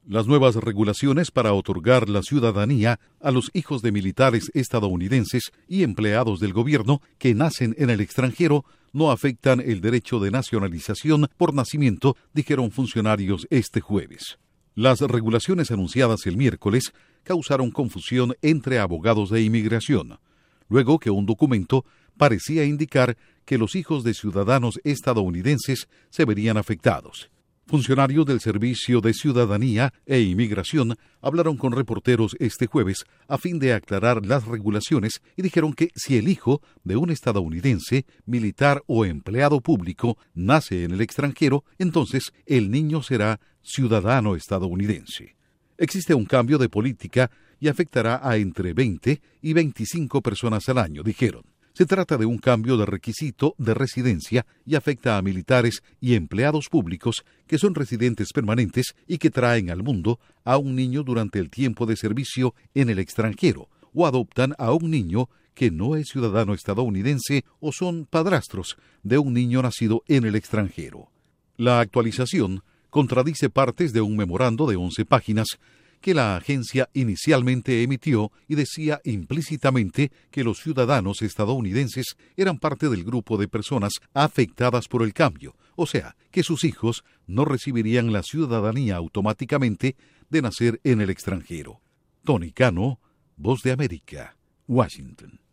Las nuevas regulaciones para otorgar la ciudadanía a los hijos de militares estadounidenses y empleados del gobierno que nacen en el extranjero no afectan el derecho de nacionalización por nacimiento, dijeron funcionarios este jueves. Las regulaciones anunciadas el miércoles causaron confusión entre abogados de inmigración, luego que un documento parecía indicar que los hijos de ciudadanos estadounidenses se verían afectados. Funcionarios del Servicio de Ciudadanía e Inmigración hablaron con reporteros este jueves a fin de aclarar las regulaciones y dijeron que si el hijo de un estadounidense, militar o empleado público nace en el extranjero, entonces el niño será ciudadano estadounidense. Existe un cambio de política y afectará a entre 20 y 25 personas al año, dijeron. Se trata de un cambio de requisito de residencia y afecta a militares y empleados públicos que son residentes permanentes y que traen al mundo a un niño durante el tiempo de servicio en el extranjero o adoptan a un niño que no es ciudadano estadounidense o son padrastros de un niño nacido en el extranjero. La actualización contradice partes de un memorando de 11 páginas que la agencia inicialmente emitió y decía implícitamente que los ciudadanos estadounidenses eran parte del grupo de personas afectadas por el cambio, o sea, que sus hijos no recibirían la ciudadanía automáticamente de nacer en el extranjero. Tony Cano, Voz de América, Washington.